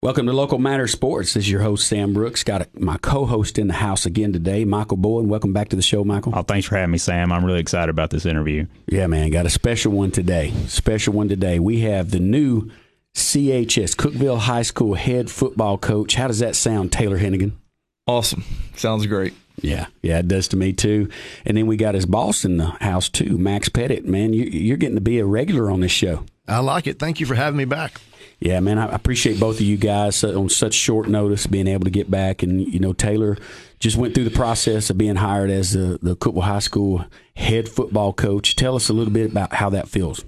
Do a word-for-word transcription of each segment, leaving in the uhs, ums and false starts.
Welcome to Local Matter Sports. This is your host, Sam Brooks. Got a, my co-host in the house again today, Michael Bowen. Welcome back to the show, Michael. Oh, thanks for having me, Sam. I'm really excited about this interview. Yeah, man. Got a special one today. Special one today. We have the new C H S, Cookeville High School head football coach. How does that sound, Taylor Hennigan? Awesome. Sounds great. Yeah, yeah, it does to me, too. And then we got his boss in the house, too, Max Pettit. Man, you, you're getting to be a regular on this show. I like it. Thank you for having me back. Yeah, man, I appreciate both of you guys on such short notice being able to get back. And, you know, Taylor just went through the process of being hired as the, the Cookeville High School head football coach. Tell us a little bit about how that feels.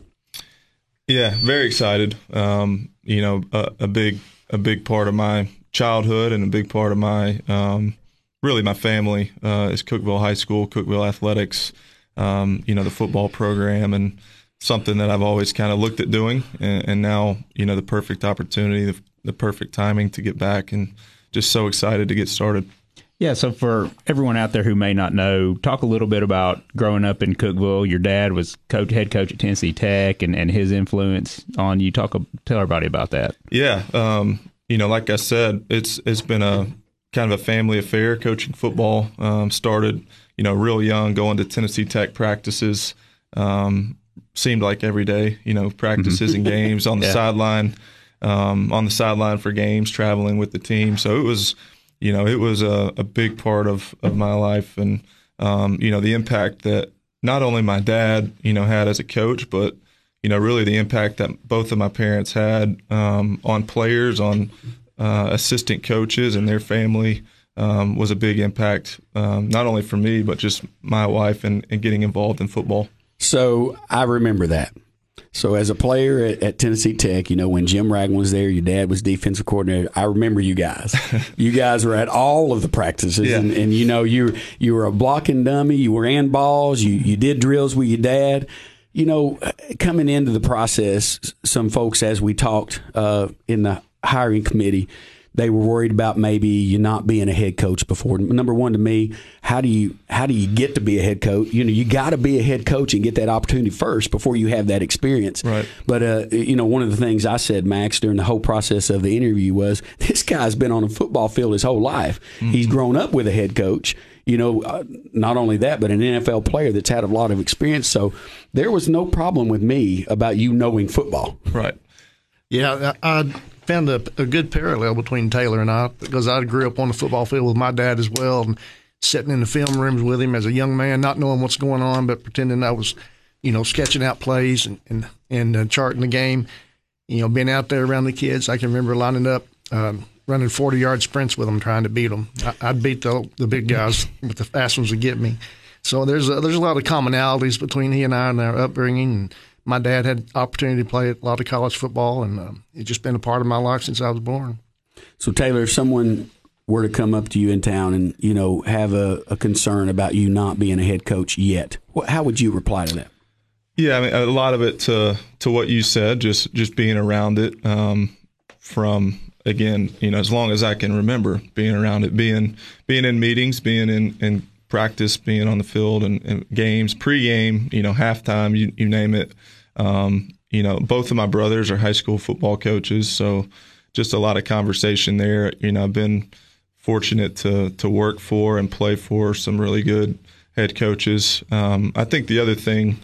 Yeah, very excited. Um, you know, a, a big a big part of my childhood and a big part of my, um, really my family uh, is Cookeville High School, Cookeville Athletics, um, you know, the football program, and something that I've always kind of looked at doing, and, and now, you know, the perfect opportunity, the, the perfect timing to get back, and just so excited to get started. Yeah, so for everyone out there who may not know, talk a little bit about growing up in Cookeville. Your dad was coach, head coach at Tennessee Tech, and, and his influence on you. Talk, tell everybody about that. Yeah, um, you know, like I said, it's it's been a kind of a family affair. Coaching football um, started, you know, real young, going to Tennessee Tech practices. Um, seemed like every day, you know, practices mm-hmm. and games on the yeah. sideline, um, on the sideline for games, traveling with the team. So it was, you know, it was a, a big part of, of my life, and, um, you know, the impact that not only my dad, you know, had as a coach, but, you know, really the impact that both of my parents had um, on players, on uh, assistant coaches and their family um, was a big impact, um, not only for me, but just my wife and, and getting involved in football. So I remember that. So as a player at, at Tennessee Tech, you know, when Jim Ragland was there, your dad was defensive coordinator. I remember you guys. You guys were at all of the practices, yeah. and, and you know, you you were a blocking dummy. You ran balls. You you did drills with your dad. You know, coming into the process, some folks, as we talked uh, in the hiring committee, they were worried about maybe you not being a head coach before. Number one, to me, how do you how do you get to be a head coach? You know, you got to be a head coach and get that opportunity first before you have that experience. Right. But uh, you know, one of the things I said, Max, during the whole process of the interview was, this guy's been on a football field his whole life. Mm-hmm. He's grown up with a head coach. You know, uh, not only that, but an N F L player that's had a lot of experience. So there was no problem with me about you knowing football. Right. Yeah, I, I found a, a good parallel between Taylor and I, because I grew up on the football field with my dad as well, and sitting in the film rooms with him as a young man, not knowing what's going on, but pretending I was, you know, sketching out plays and and, and uh, charting the game. You know, being out there around the kids, I can remember lining up, um, running forty-yard sprints with them, trying to beat them. I, I'd beat the the big guys, but the fast ones would get me. So there's a, there's a lot of commonalities between he and I and our upbringing. And my dad had opportunity to play a lot of college football, and um, it's just been a part of my life since I was born. So, Taylor, if someone were to come up to you in town and, you know, have a, a concern about you not being a head coach yet, what, how would you reply to that? Yeah, I mean, a lot of it to to what you said, just just being around it um, from, again, you know, as long as I can remember being around it, being being in meetings, being in, in practice, being on the field and, and games, pregame, you know, halftime, you, you name it. Um, you know, both of my brothers are high school football coaches, so just a lot of conversation there. You know, I've been fortunate to to work for and play for some really good head coaches. Um, I think the other thing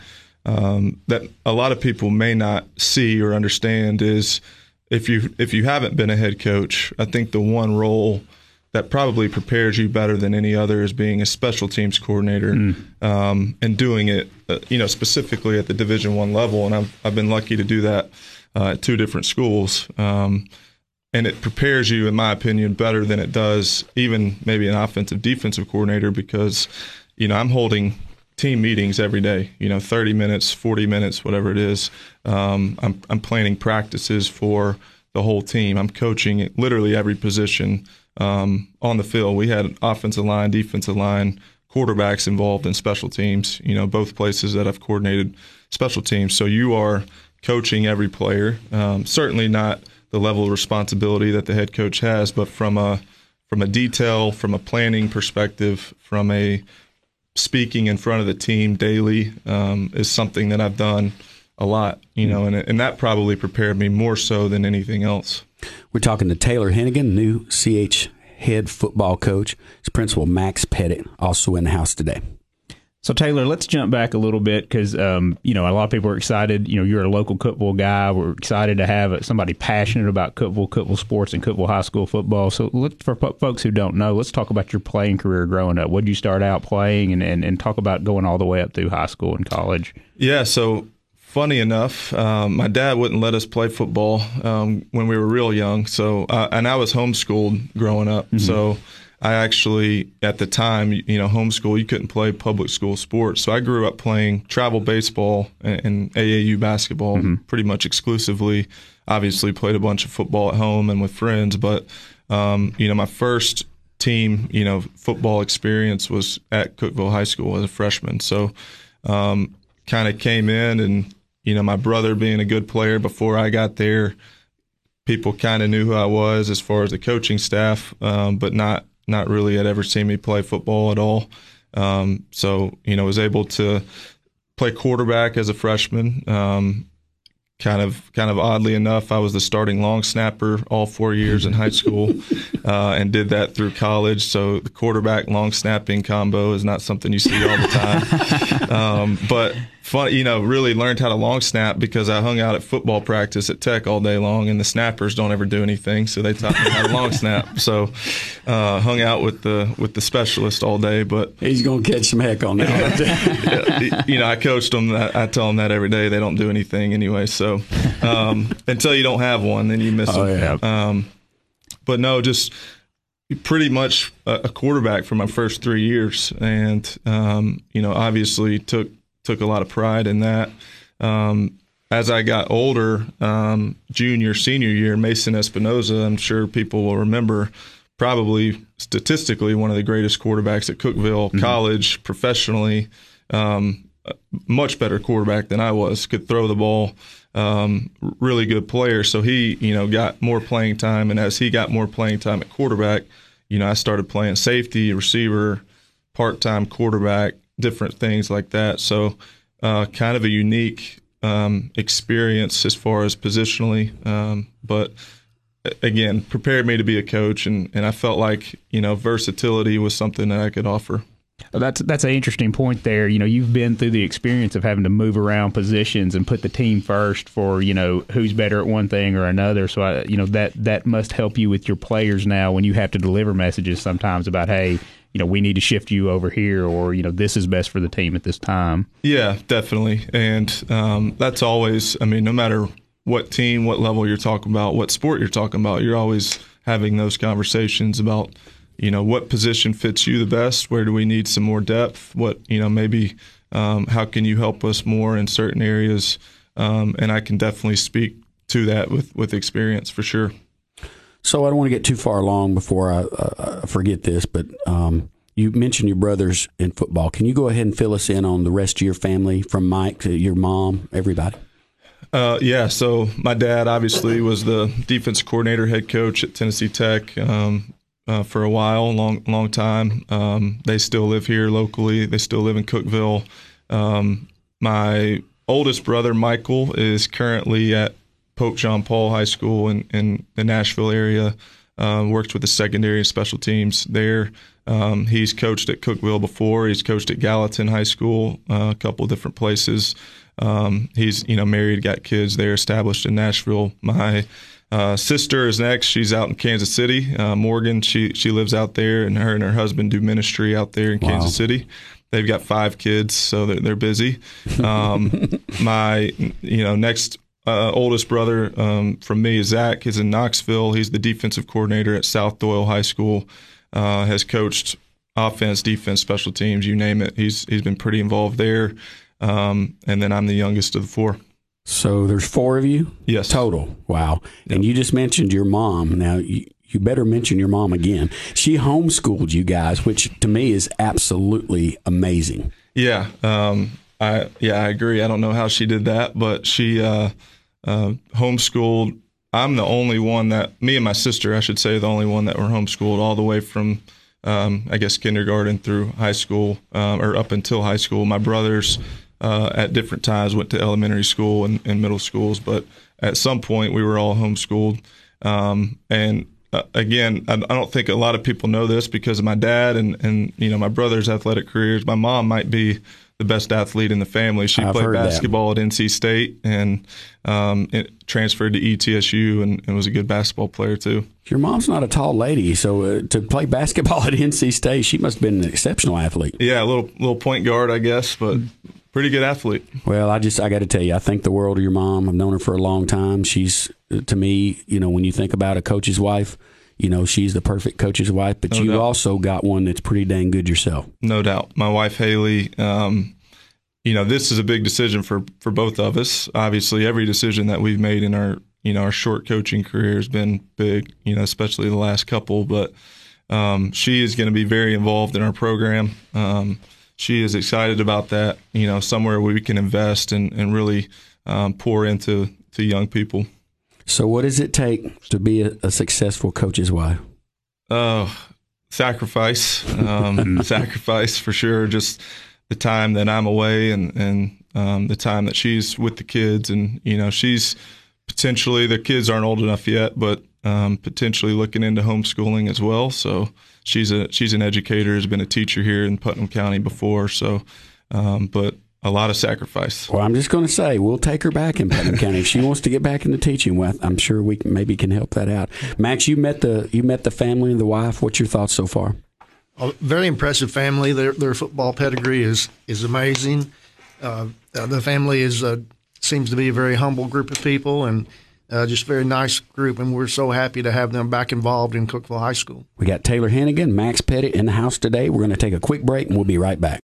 um, that a lot of people may not see or understand is if you if you haven't been a head coach, I think the one role that probably prepares you better than any other is being a special teams coordinator mm. um, and doing it, uh, you know, specifically at the Division One level. And I've I've been lucky to do that uh, at two different schools. Um, and it prepares you, in my opinion, better than it does even maybe an offensive defensive coordinator, because, you know, I'm holding team meetings every day, you know, thirty minutes, forty minutes, whatever it is. Um, I'm I'm planning practices for the whole team. I'm coaching literally every position um, on the field. We had offensive line, defensive line, quarterbacks involved in special teams, you know, both places that I've coordinated special teams. So you are coaching every player, um, certainly not the level of responsibility that the head coach has, but from a from a detail, from a planning perspective, from a speaking in front of the team daily um, is something that I've done a lot, you know, and and that probably prepared me more so than anything else. We're talking to Taylor Hennigan, new C H head football coach. His principal, Max Pettit, also in the house today. So, Taylor, let's jump back a little bit because, um, you know, a lot of people are excited. You know, you're a local Cookeville guy. We're excited to have somebody passionate about Cookeville, Cookeville sports, and Cookeville high school football. So, let's, for folks who don't know, let's talk about your playing career growing up. What did you start out playing, and, and, and talk about going all the way up through high school and college? Yeah, so funny enough, um, my dad wouldn't let us play football um, when we were real young. So, uh, and I was homeschooled growing up. Mm-hmm. So, I actually, at the time, you know, homeschool, you couldn't play public school sports. So I grew up playing travel baseball and, and A A U basketball mm-hmm. pretty much exclusively. Obviously played a bunch of football at home and with friends. But, um, you know, my first team, you know, football experience was at Cookeville High School as a freshman. So um, kind of came in and, you know, my brother being a good player before I got there, people kind of knew who I was as far as the coaching staff, um, but not not really had ever seen me play football at all. Um, so, you know, was able to play quarterback as a freshman. Um, kind of, kind of oddly enough, I was the starting long snapper all four years in high school, uh, and did that through college. So the quarterback long snapping combo is not something you see all the time. um, but fun, you know, really learned how to long snap because I hung out at football practice at Tech all day long, and the snappers don't ever do anything, so they taught me how to long snap. So, uh, hung out with the with the specialist all day. But he's gonna catch some heck on that. You know, I coached them. I tell them that every day. They don't do anything anyway. So, um, until you don't have one, then you miss oh, them. Yeah. Um, but no, just pretty much a quarterback for my first three years, and um, you know, obviously took. Took a lot of pride in that. Um, as I got older, um, junior, senior year, Mason Espinoza, I'm sure people will remember, probably statistically one of the greatest quarterbacks at Cookeville, mm-hmm. college, professionally, um, much better quarterback than I was, could throw the ball, um, really good player. So he, you know, got more playing time, and as he got more playing time at quarterback, you know, I started playing safety, receiver, part-time quarterback, different things like that. So uh, kind of a unique um, experience as far as positionally. Um, but again, prepared me to be a coach, and, and I felt like, you know, versatility was something that I could offer. That's that's an interesting point there. You know, you've been through the experience of having to move around positions and put the team first for, you know, who's better at one thing or another. So, I, you know, that, that must help you with your players now when you have to deliver messages sometimes about, hey, you know, we need to shift you over here, or, you know, this is best for the team at this time. Yeah, definitely. And um, that's always, I mean, no matter what team, what level you're talking about, what sport you're talking about, you're always having those conversations about, you know, what position fits you the best? Where do we need some more depth? What, you know, maybe um, how can you help us more in certain areas? Um, and I can definitely speak to that with, with experience for sure. So I don't want to get too far along before I uh, forget this, but um, you mentioned your brothers in football. Can you go ahead and fill us in on the rest of your family, from Mike to your mom, everybody? Uh, yeah, so my dad obviously was the defense coordinator, head coach at Tennessee Tech um, uh, for a while, long long time. Um, they still live here locally. They still live in Cookeville. Um, my oldest brother, Michael, is currently at Pope John Paul High School in, in the Nashville area, uh, works with the secondary and special teams there. Um, he's coached at Cookeville before. He's coached at Gallatin High School, uh, a couple of different places. Um, he's, you know, married, got kids there, established in Nashville. My uh, sister is next. She's out in Kansas City. Uh, Morgan, she she lives out there, and her and her husband do ministry out there in wow. Kansas City. They've got five kids, so they're, they're busy. Um, my, you know, next Uh, oldest brother um, from me, Zach, is in Knoxville. He's the defensive coordinator at South Doyle High School. Uh, has coached offense, defense, special teams, you name it. He's he's been pretty involved there. Um, and then I'm the youngest of the four. So there's four of you? Yes. Total. Wow. Yep. And you just mentioned your mom. Now, you, you better mention your mom again. She homeschooled you guys, which to me is absolutely amazing. Yeah. Um, I yeah, I agree. I don't know how she did that, but she uh, uh, homeschooled. I'm the only one that, me and my sister, I should say, the only one that were homeschooled all the way from, um, I guess, kindergarten through high school, um, or up until high school. My brothers uh, at different times went to elementary school and, and middle schools, but at some point we were all homeschooled. Um, and uh, again, I, I don't think a lot of people know this because of my dad and, and you know my brother's athletic careers. My mom might be the best athlete in the family. She I've played basketball that. at N C State and um, it transferred to E T S U and, and was a good basketball player too. Your mom's not a tall lady, so uh, to play basketball at N C State, she must have been an exceptional athlete. Yeah, a little little point guard, I guess, but pretty good athlete. Well, I just I got to tell you, I think the world of your mom. I've known her for a long time. She's, to me, you know, when you think about a coach's wife, you know, she's the perfect coach's wife, but No you doubt. also got one that's pretty dang good yourself. No doubt. My wife, Haley, um, you know, this is a big decision for, for both of us. Obviously, every decision that we've made in our, you know, our short coaching career has been big, you know, especially the last couple. But um, she is going to be very involved in our program. Um, she is excited about that, you know, somewhere where we can invest and, and really um, pour into to young people. So what does it take to be a, a successful coach's wife? Oh, sacrifice, um, sacrifice for sure. Just the time that I'm away and, and um, the time that she's with the kids. And, you know, she's potentially, the kids aren't old enough yet, but um, potentially looking into homeschooling as well. So she's a she's an educator, has been a teacher here in Putnam County before. So, um, but a lot of sacrifice. Well, I'm just going to say we'll take her back in Putnam County if she wants to get back into teaching. Well, I'm sure we can, maybe can help that out. Max, you met the you met the family and the wife. What's your thoughts so far? A very impressive family. Their their football pedigree is is amazing. Uh, uh, the family is uh, seems to be a very humble group of people and uh, just a very nice group. And we're so happy to have them back involved in Cookeville High School. We got Taylor Hennigan, Max Pettit in the house today. We're going to take a quick break and we'll be right back.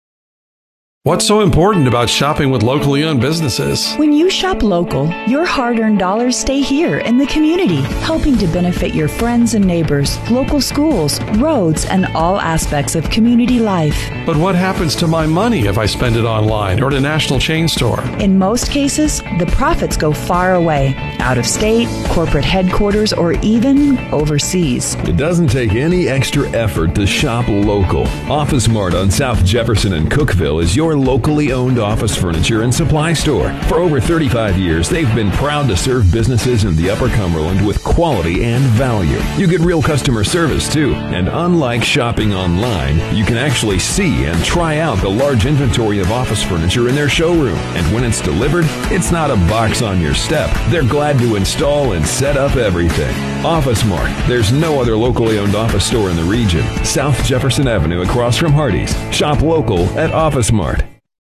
What's so important about shopping with locally owned businesses? When you shop local, your hard-earned dollars stay here in the community, helping to benefit your friends and neighbors, local schools, roads, and all aspects of community life. But what happens to my money if I spend it online or at a national chain store? In most cases, the profits go far away, out of state, corporate headquarters, or even overseas. It doesn't take any extra effort to shop local. Office Mart on South Jefferson and Cookeville is your locally owned office furniture and supply store. For over thirty-five years, they've been proud to serve businesses in the Upper Cumberland with quality and value. You get real customer service too, and unlike shopping online, you can actually see and try out the large inventory of office furniture in their showroom. And when it's delivered, it's not a box on your step. They're glad to install and set up everything. Office Mart. There's no other locally owned office store in the region. South Jefferson Avenue across from Hardee's. Shop local at Office Mart.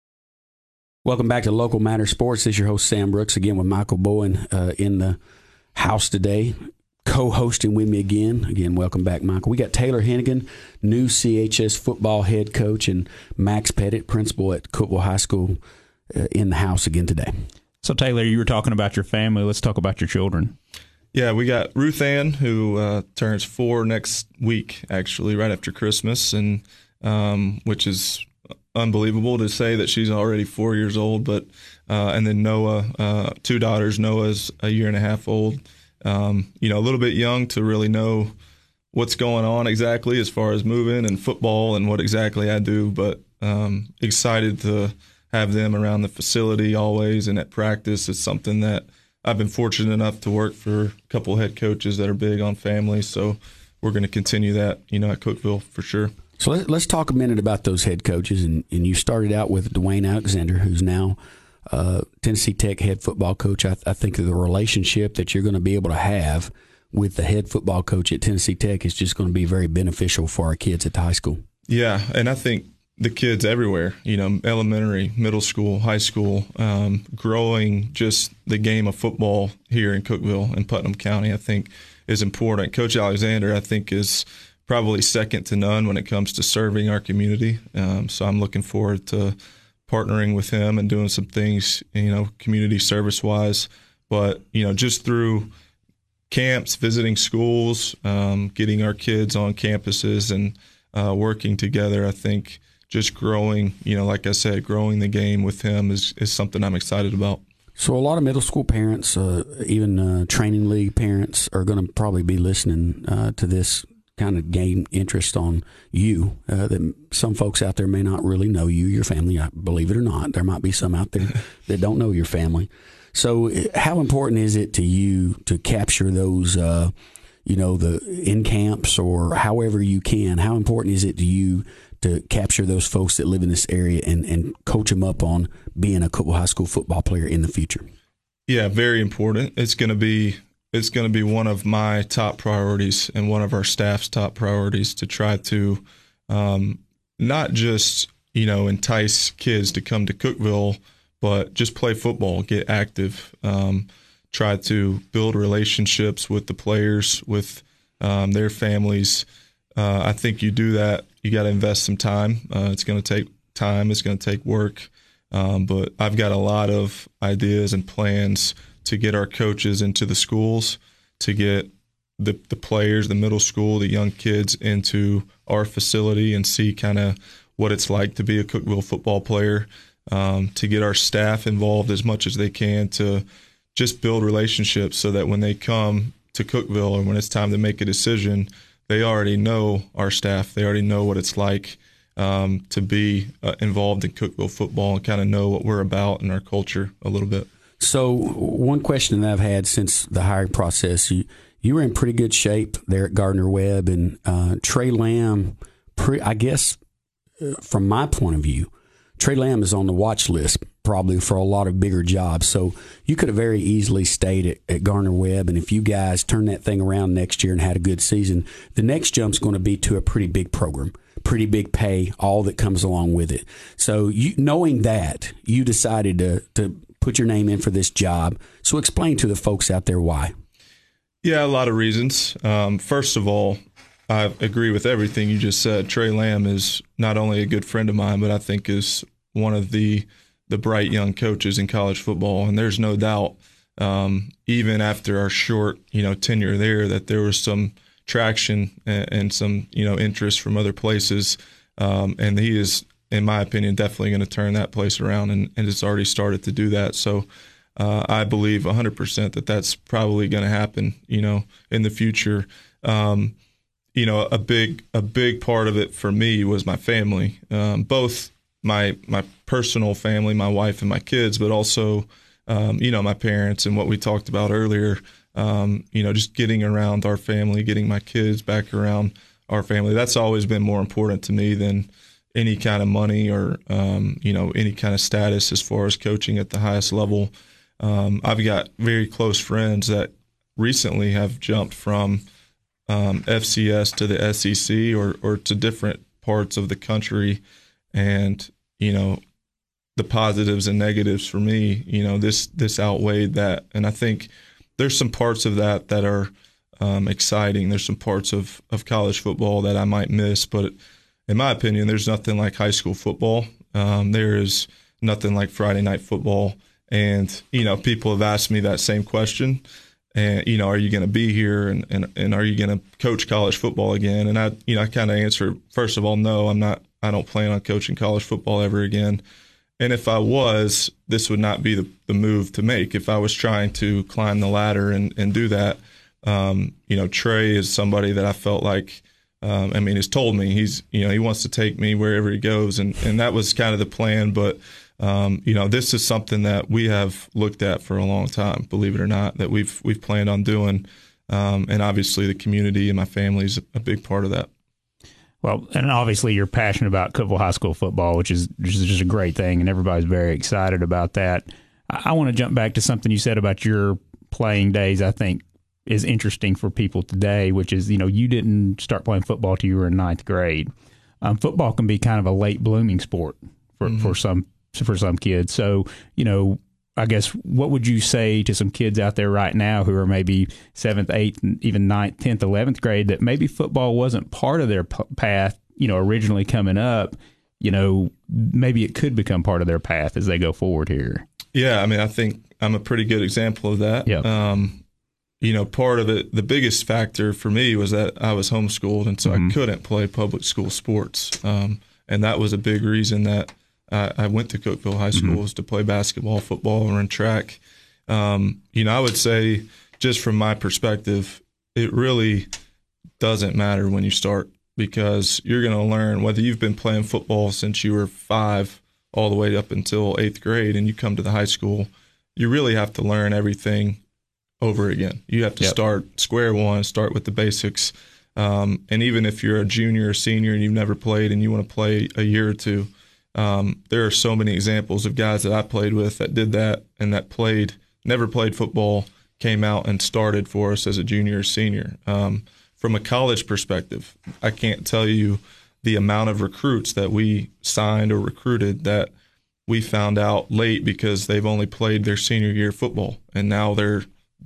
Welcome back to Local Matter Sports. This is your host, Sam Brooks, again with Michael Bowen uh, in the house today, co-hosting with me again. Again, welcome back, Michael. We got Taylor Hennigan, new C H S football head coach, and Max Pettit, principal at Cookeville High School, uh, in the house again today. So, Taylor, you were talking about your family. Let's talk about your children. Yeah, we got Ruth Ann, who uh, turns four next week, actually, right after Christmas, and um, which is unbelievable to say that she's already four years old. But uh, and then Noah, uh, two daughters. Noah's a year and a half old. Um, you know, a little bit young to really know what's going on exactly as far as moving and football and what exactly I do. But um, excited to have them around the facility always and at practice. It's something that I've been fortunate enough to work for a couple of head coaches that are big on family. So we're going to continue that, you know, at Cookeville for sure. So let, let's talk a minute about those head coaches. And, and you started out with Dwayne Alexander, who's now uh, Tennessee Tech head football coach. I, I think the relationship that you're going to be able to have with the head football coach at Tennessee Tech is just going to be very beneficial for our kids at the high school. Yeah, and I think the kids everywhere, you know, elementary, middle school, high school, um, growing just the game of football here in Cookeville and Putnam County, I think is important. Coach Alexander, I think, is probably second to none when it comes to serving our community. Um, so I'm looking forward to partnering with him and doing some things, you know, community service-wise. But, you know, just through camps, visiting schools, um, getting our kids on campuses and uh, working together, I think just growing, you know, like I said, growing the game with him is, is something I'm excited about. So a lot of middle school parents, uh, even uh, training league parents, are going to probably be listening uh, to this, kind of gain interest on you. Uh, that some folks out there may not really know you, your family. I believe it or not, there might be some out there that don't know your family. So how important is it to you to capture those, uh, you know, the in camps or however you can? How important is it to you to capture those folks that live in this area and, and coach them up on being a Cookeville High School football player in the future? Yeah, very important. It's going to be it's going to be one of my top priorities and one of our staff's top priorities to try to um, not just, you know, entice kids to come to Cookeville, but just play football, get active, um, try to build relationships with the players, with um, their families. Uh, I think you do that, you got to invest some time. Uh, it's going to take time. It's going to take work. Um, but I've got a lot of ideas and plans to get our coaches into the schools, to get the, the players, the middle school, the young kids into our facility and see kind of what it's like to be a Cookeville football player, um, to get our staff involved as much as they can to just build relationships so that when they come to Cookeville and when it's time to make a decision, they already know our staff. They already know what it's like um, to be uh, involved in Cookeville football and kind of know what we're about and our culture a little bit. So one question that I've had since the hiring process, you, you were in pretty good shape there at Gardner-Webb, and uh, Trey Lamb, pre, I guess uh, from my point of view, Trey Lamb is on the watch list probably for a lot of bigger jobs. So you could have very easily stayed at, at Gardner-Webb, and if you guys turn that thing around next year and had a good season, the next jump's going to be to a pretty big program, pretty big pay, all that comes along with it. So you, knowing that, you decided to to put your name in for this job. So explain to the folks out there why. Yeah, a lot of reasons. Um, first of all, I agree with everything you just said. Trey Lamb is not only a good friend of mine, but I think is one of the the bright young coaches in college football. And there's no doubt, um, even after our short, you know, tenure there, that there was some traction and, and some, you know, interest from other places. Um, and he is, in my opinion, definitely going to turn that place around, and, and it's already started to do that. So uh, I believe one hundred percent that that's probably going to happen, you know, in the future. Um, you know, a big a big part of it for me was my family, um, both my my personal family, my wife and my kids, but also, um, you know, my parents and what we talked about earlier, um, you know, just getting around our family, getting my kids back around our family. That's always been more important to me than any kind of money or, um, you know, any kind of status as far as coaching at the highest level. Um, I've got very close friends that recently have jumped from um, F C S to the S E C or, or to different parts of the country. And, you know, the positives and negatives for me, you know, this, this outweighed that. And I think there's some parts of that that are um, exciting. There's some parts of, of college football that I might miss, but in my opinion, there's nothing like high school football. Um, there is nothing like Friday night football. And, you know, people have asked me that same question. And, you know, are you going to be here and, and, and are you going to coach college football again? And I, you know, I kind of answer, first of all, no, I'm not, I don't plan on coaching college football ever again. And if I was, this would not be the, the move to make. If I was trying to climb the ladder and, and do that, um, you know, Trey is somebody that I felt like, Um, I mean, he's told me he's, you know, he wants to take me wherever he goes, and, and that was kind of the plan. But, um, you know, this is something that we have looked at for a long time, believe it or not, that we've we've planned on doing, um, and obviously the community and my family is a big part of that. Well, and obviously you're passionate about Cookeville High School football, which is, which is just a great thing, and everybody's very excited about that. I, I want to jump back to something you said about your playing days. I think is interesting for people today, which is, you know, you didn't start playing football till you were in ninth grade. Um, football can be kind of a late blooming sport for, mm-hmm. for some for some kids. So, you know, I guess what would you say to some kids out there right now who are maybe seventh, eighth, even ninth, tenth, eleventh grade that maybe football wasn't part of their p- path, you know, originally coming up? You know, maybe it could become part of their path as they go forward here. Yeah, I mean, I think I'm a pretty good example of that. Yeah. Um, You know, part of it, the biggest factor for me was that I was homeschooled, and so mm-hmm. I couldn't play public school sports. Um, and that was a big reason that I, I went to Cookeville High School, mm-hmm. was to play basketball, football, or run track. Um, you know, I would say, just from my perspective, it really doesn't matter when you start, because you're going to learn whether you've been playing football since you were five all the way up until eighth grade and you come to the high school. you really have to learn everything over again. You have to yep. start square one, start with the basics. Um, and even if you're a junior or senior and you've never played and you want to play a year or two, um, there are so many examples of guys that I played with that did that and that played, never played football, came out and started for us as a junior or senior. Um, from a college perspective, I can't tell you the amount of recruits that we signed or recruited that we found out late because they've only played their senior year football, and now they're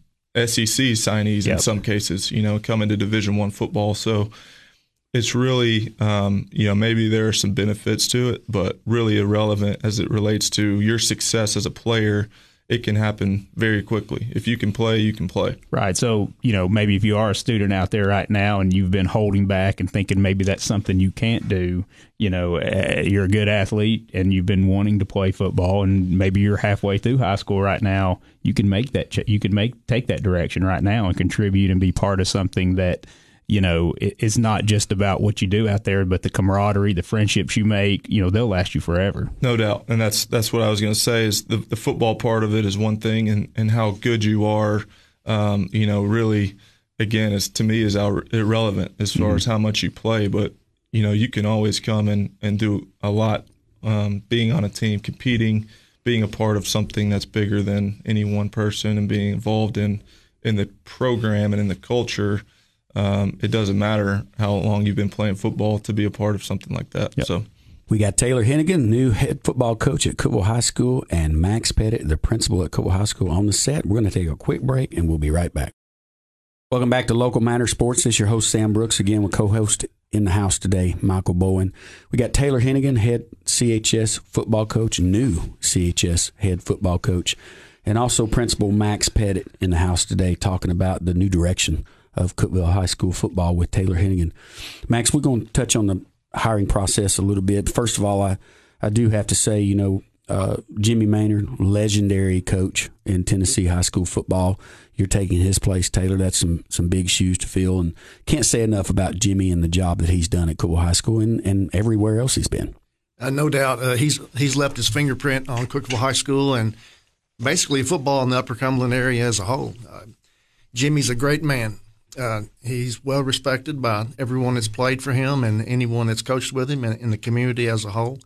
S E C signees yep. in some cases, you know, coming to Division One football. So it's really, um, you know, maybe there are some benefits to it, but really irrelevant as it relates to your success as a player. It can happen very quickly. If you can play, you can play. Right. So, you know, maybe if you are a student out there right now and you've been holding back and thinking maybe that's something you can't do, you know, uh, you're a good athlete and you've been wanting to play football and maybe you're halfway through high school right now, you can make that, ch- you can make, take that direction right now and contribute and be part of something that, you know, it, it's not just about what you do out there, but the camaraderie, the friendships you make, you know, they'll last you forever. No doubt. And that's that's what I was going to say is the, the football part of it is one thing, and, and how good you are, um, you know, really, again, is to me is our, irrelevant as far mm-hmm. as how much you play. But, you know, you can always come and, and do a lot um, being on a team, competing, being a part of something that's bigger than any one person and being involved in, in the program and in the culture. Um, it doesn't matter how long you've been playing football to be a part of something like that. Yep. So, we got Taylor Hennigan, new head football coach at Cookeville High School, and Max Pettit, the principal at Cookeville High School, on the set. We're going to take a quick break, and we'll be right back. Welcome back to Local Matter Sports. This is your host, Sam Brooks, again with co-host in the house today, Michael Bowen. We got Taylor Hennigan, head C H S football coach, new C H S head football coach, and also Principal Max Pettit in the house today, talking about the new direction of Cookeville High School football with Taylor Hennigan. Max, we're going to touch on the hiring process a little bit. First of all, I, I do have to say, you know, uh, Jimmy Maynard, legendary coach in Tennessee high school football. You're taking his place, Taylor. That's some some big shoes to fill, and can't say enough about Jimmy and the job that he's done at Cookeville High School and, and everywhere else he's been. Uh, no doubt. Uh, he's he's left his fingerprint on Cookeville High School and basically football in the Upper Cumberland area as a whole. Uh, Jimmy's a great man. Uh, he's well respected by everyone that's played for him and anyone that's coached with him and in the community as a whole.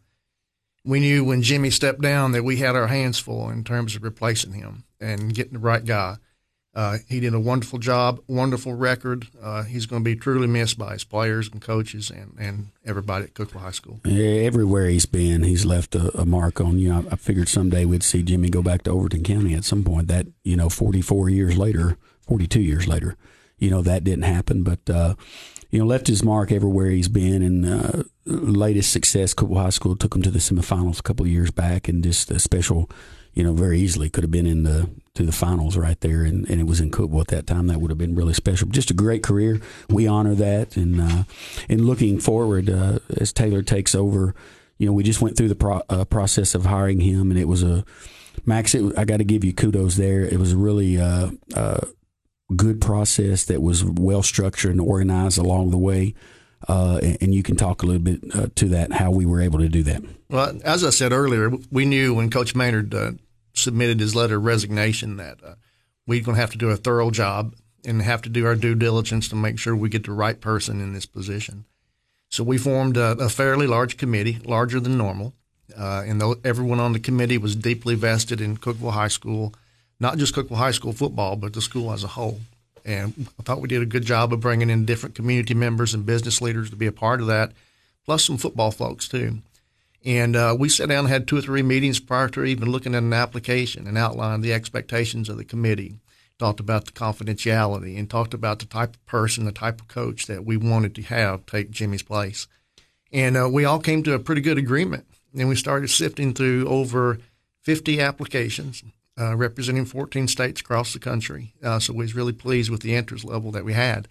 We knew when Jimmy stepped down that we had our hands full in terms of replacing him and getting the right guy. Uh, he did a wonderful job, wonderful record. Uh, he's going to be truly missed by his players and coaches and, and everybody at Cookeville High School. Everywhere he's been, he's left a, a mark on you. Know, I figured someday we'd see Jimmy go back to Overton County at some point. That, you know, forty-four years later, forty-two years later. You know, that didn't happen, but, uh, you know, left his mark everywhere he's been. And uh, latest success, Cookeville High School took him to the semifinals a couple of years back, and just a special, you know, very easily could have been in the to the finals right there. And, and it was in Cookeville at that time. That would have been really special. Just a great career. We honor that. And, uh, and looking forward, uh, as Taylor takes over, you know, we just went through the pro- uh, process of hiring him, and it was a, Max, it, I got to give you kudos there. It was really uh, uh, good process that was well structured and organized along the way, uh, and, and you can talk a little bit uh, to that, how we were able to do that. Well, as I said earlier, we knew when Coach Maynard uh, submitted his letter of resignation that uh, we're going to have to do a thorough job and have to do our due diligence to make sure we get the right person in this position. So we formed a, a fairly large committee, larger than normal, uh, and the, everyone on the committee was deeply vested in Cookeville High School. Not just Cookeville High School football, but the school as a whole. And I thought we did a good job of bringing in different community members and business leaders to be a part of that, plus some football folks too. And uh, we sat down and had two or three meetings prior to even looking at an application and outlined the expectations of the committee, talked about the confidentiality, and talked about the type of person, the type of coach that we wanted to have take Jimmy's place. And uh, we all came to a pretty good agreement. And we started sifting through over fifty applications. Uh, representing fourteen states across the country. Uh, so we was really pleased with the interest level that we had.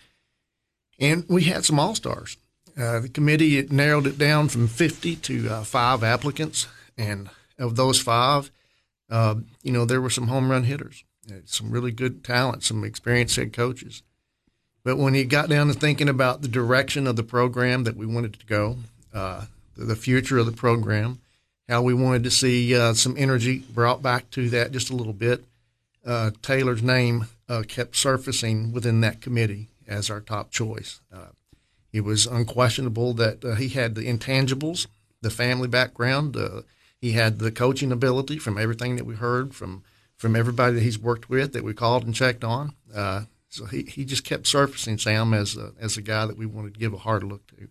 And we had some all-stars. Uh, the committee it narrowed it down from fifty to uh, five applicants. And of those five, uh, you know, there were some home run hitters, some really good talent, some experienced head coaches. But when you got down to thinking about the direction of the program that we wanted to go, uh, the future of the program, how we wanted to see uh, some energy brought back to that just a little bit. Uh, Taylor's name uh, kept surfacing within that committee as our top choice. Uh, it was unquestionable that uh, he had the intangibles, the family background. Uh, he had the coaching ability from everything that we heard from from everybody that he's worked with that we called and checked on. Uh, so he, he just kept surfacing, Sam, as a, as a guy that we wanted to give a hard look to.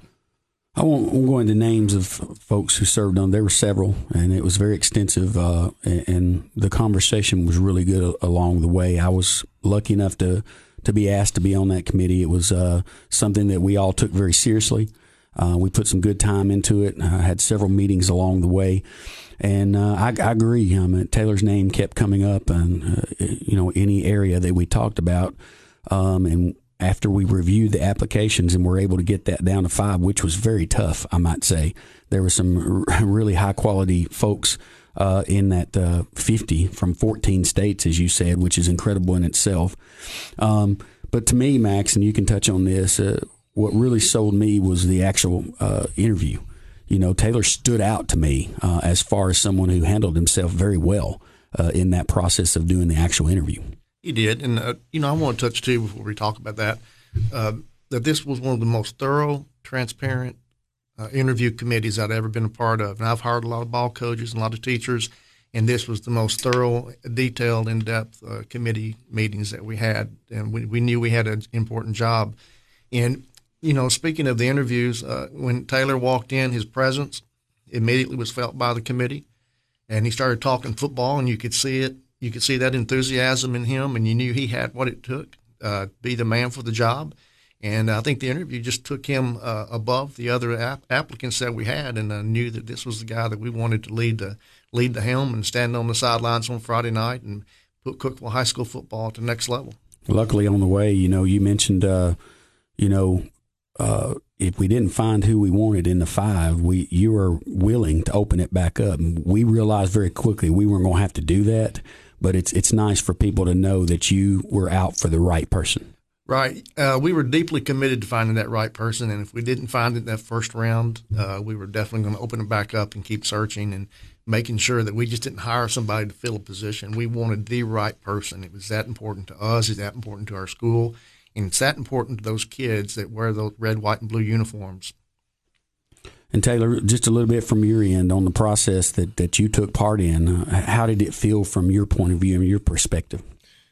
I won't, won't go into names of folks who served on. There were several, and it was very extensive, uh, and, and the conversation was really good along the way. I was lucky enough to, to be asked to be on that committee. It was uh, something that we all took very seriously. Uh, we put some good time into it. I had several meetings along the way. And uh, I, I agree. I mean, Taylor's name kept coming up, and uh, you know, any area that we talked about. Um, and after we reviewed the applications and were able to get that down to five, which was very tough, I might say, there were some r- really high quality folks uh, in that uh, fifty from fourteen states, as you said, which is incredible in itself. Um, but to me, Max, and you can touch on this, uh, what really sold me was the actual uh, interview. You know, Taylor stood out to me uh, as far as someone who handled himself very well uh, in that process of doing the actual interview. He did. And, uh, you know, I want to touch, too, before we talk about that, uh, that this was one of the most thorough, transparent uh, interview committees I'd ever been a part of. And I've hired a lot of ball coaches and a lot of teachers, and this was the most thorough, detailed, in-depth uh, committee meetings that we had. And we, we knew we had an important job. And you know, speaking of the interviews, uh, when Taylor walked in, his presence immediately was felt by the committee, and he started talking football, and you could see it. You could see that enthusiasm in him, and you knew he had what it took uh, to be the man for the job. And I think the interview just took him uh, above the other ap- applicants that we had, and I knew that this was the guy that we wanted to lead the lead the helm and stand on the sidelines on Friday night and put Cookeville High School football to the next level. Luckily, on the way, you know, you mentioned, uh, you know. Uh, if we didn't find who we wanted in the five, we you were willing to open it back up. And we realized very quickly we weren't going to have to do that, but it's it's nice for people to know that you were out for the right person. Right. Uh, we were deeply committed to finding that right person, and if we didn't find it that first round, uh, we were definitely going to open it back up and keep searching and making sure that we just didn't hire somebody to fill a position. We wanted the right person. It was that important to us. It's that important to our school. And it's that important to those kids that wear those red, white, and blue uniforms. And Taylor, just a little bit from your end on the process that, that you took part in, uh, how did it feel from your point of view and your perspective?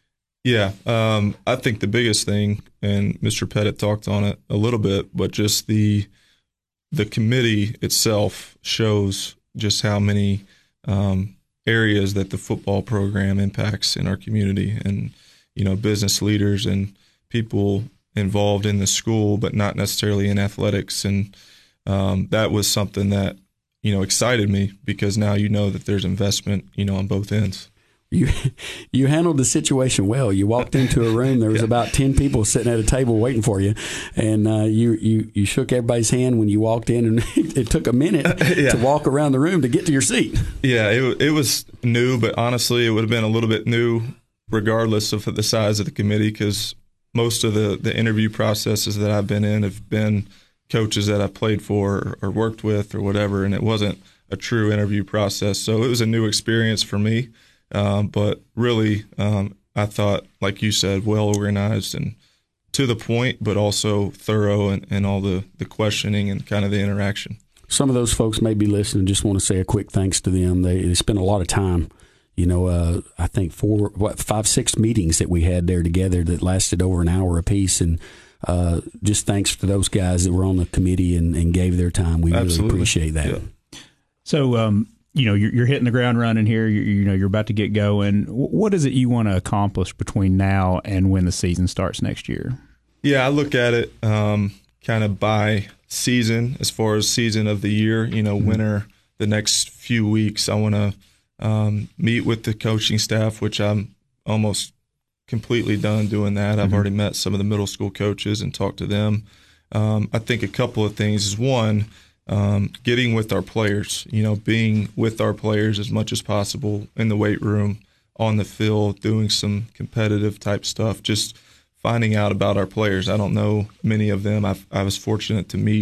Yeah, um, I think the biggest thing, and Mister Pettit talked on it a little bit, but just the the committee itself shows just how many um, areas that the football program impacts in our community, and you know, business leaders and people involved in the school, but not necessarily in athletics. And um, that was something that, you know, excited me, because now you know that there's investment, you know, on both ends. You you handled the situation well. You walked into a room, there was yeah. about ten people sitting at a table waiting for you, and uh, you, you, you shook everybody's hand when you walked in, and it took a minute yeah. to walk around the room to get to your seat. Yeah, it, it was new, but honestly, it would have been a little bit new regardless of the size of the committee, because most of the, the interview processes that I've been in have been coaches that I've played for or, or worked with or whatever, and it wasn't a true interview process. So it was a new experience for me, um, but really um, I thought, like you said, well organized and to the point, but also thorough in, in all the, the questioning and kind of the interaction. Some of those folks may be listening. Just want to say a quick thanks to them. They, they spent a lot of time. You know, uh, I think four, what, five, six meetings that we had there together that lasted over an hour apiece. And uh, just thanks to those guys that were on the committee and, and gave their time. We Absolutely. really appreciate that. Yeah. So, um, you know, you're, you're hitting the ground running here. You, you know, you're about to get going. What is it you want to accomplish between now and when the season starts next year? Yeah, I look at it um, kind of by season, as far as season of the year. You know, mm-hmm. winter, the next few weeks, I want to Um, meet with the coaching staff, which I'm almost completely done doing that. I've mm-hmm. already met some of the middle school coaches and talked to them. Um, I think a couple of things is, one, um, getting with our players, you know, being with our players as much as possible in the weight room, on the field, doing some competitive type stuff, just finding out about our players. I don't know many of them. I've, I was fortunate to meet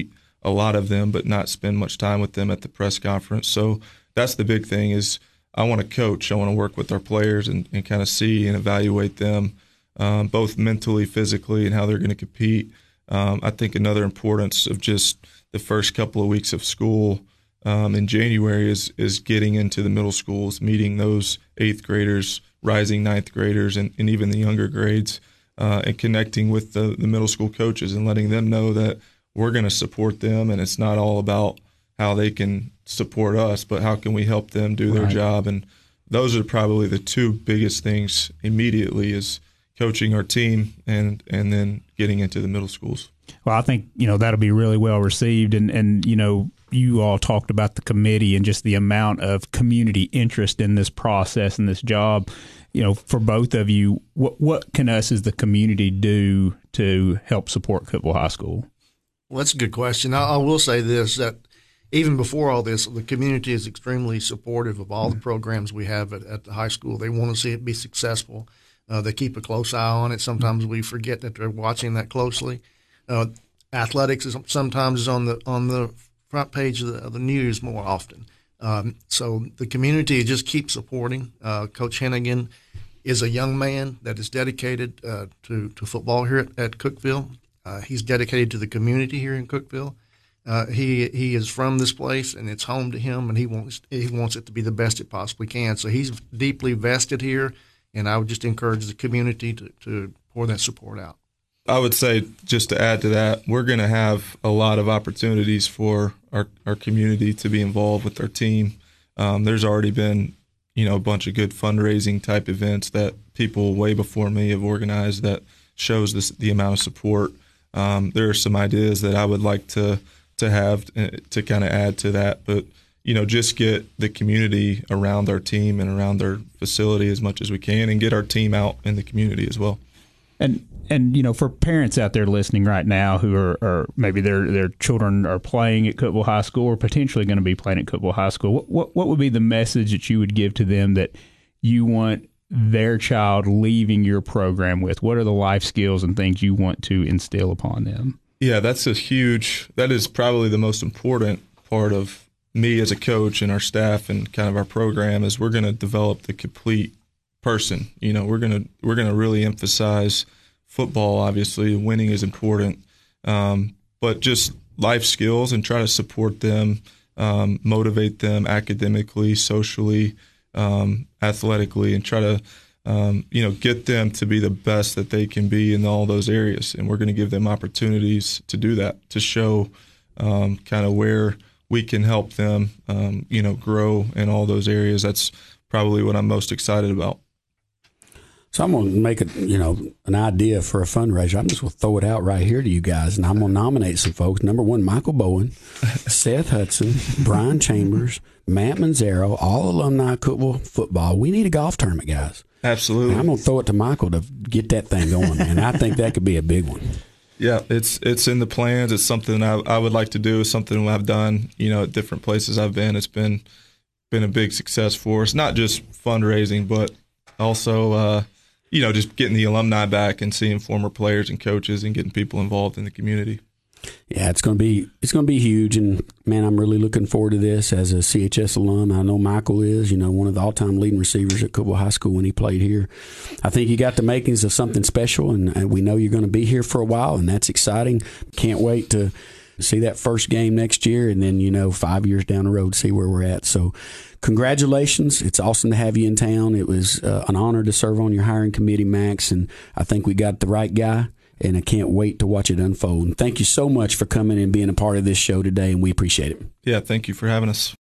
a lot of them, but not spend much time with them at the press conference. So that's the big thing is I want to coach. I want to work with our players and, and kind of see and evaluate them, um, both mentally, physically, and how they're going to compete. Um, I think another importance of just the first couple of weeks of school um, in January is is getting into the middle schools, meeting those eighth graders, rising ninth graders, and, and even the younger grades, uh, and connecting with the, the middle school coaches and letting them know that we're going to support them, and it's not all about how they can support us, but how can we help them do their right. job. And those are probably the two biggest things immediately is coaching our team and and then getting into the middle schools. Well, I think, you know, that'll be really well received. And, and, you know, you all talked about the committee and just the amount of community interest in this process and this job. You know, for both of you, what, what can us as the community do to help support Cookeville High School? Well, that's a good question. I, I will say this, that even before all this, the community is extremely supportive of all the programs we have at, at the high school. They want to see it be successful. Uh, they keep a close eye on it. Sometimes we forget that they're watching that closely. Uh, athletics is sometimes is on the on the front page of the, of the news more often. Um, so the community just keeps supporting. Uh, Coach Hennigan is a young man that is dedicated uh, to, to football here at, at Cookeville. Uh, he's dedicated to the community here in Cookeville. Uh, he he is from this place, and it's home to him, and he wants he wants it to be the best it possibly can. So he's deeply vested here, and I would just encourage the community to, to pour that support out. I would say, just to add to that, we're going to have a lot of opportunities for our, our community to be involved with our team. Um, there's already been, you know, a bunch of good fundraising type events that people way before me have organized that shows this, the amount of support. Um, there are some ideas that I would like to to have to kind of add to that, but you know, just get the community around our team and around our facility as much as we can, and get our team out in the community as well. And and you know, for parents out there listening right now who are, are maybe their their children are playing at Cookeville High School or potentially going to be playing at Cookeville High School, what, what what would be the message that you would give to them that you want their child leaving your program with? What are the life skills and things you want to instill upon them? Yeah, that's a huge, that is probably the most important part of me as a coach and our staff and kind of our program is we're going to develop the complete person. You know, we're going to, we're going to really emphasize football. Obviously, winning is important, um, but just life skills and try to support them, um, motivate them academically, socially, um, athletically, and try to, um, you know, get them to be the best that they can be in all those areas. And we're going to give them opportunities to do that, to show um, kind of where we can help them, um, you know, grow in all those areas. That's probably what I'm most excited about. So I'm going to make a, you know, an idea for a fundraiser. I'm just going to throw it out right here to you guys, and I'm going to nominate some folks. Number one, Michael Bowen, Seth Hudson, Brian Chambers, Matt Manzaro, all alumni of Cookeville football. We need a golf tournament, guys. Absolutely. And I'm going to throw it to Michael to get that thing going, and I think that could be a big one. Yeah, it's it's in the plans. It's something I, I would like to do. It's something I've done, you know, at different places I've been. It's been been a big success for us, not just fundraising, but also, uh, you know, just getting the alumni back and seeing former players and coaches and getting people involved in the community. Yeah, it's going to be it's going to be huge, and man, I'm really looking forward to this as a C H S alum. I know Michael is, you know, one of the all-time leading receivers at Cookeville High School when he played here. I think you got the makings of something special, and, and we know you're going to be here for a while, and that's exciting. Can't wait to see that first game next year, and then, you know, five years down the road, see where we're at. So congratulations. It's awesome to have you in town. It was uh, an honor to serve on your hiring committee, Max, and I think we got the right guy. And I can't wait to watch it unfold. And thank you so much for coming and being a part of this show today, and we appreciate it. Yeah, thank you for having us.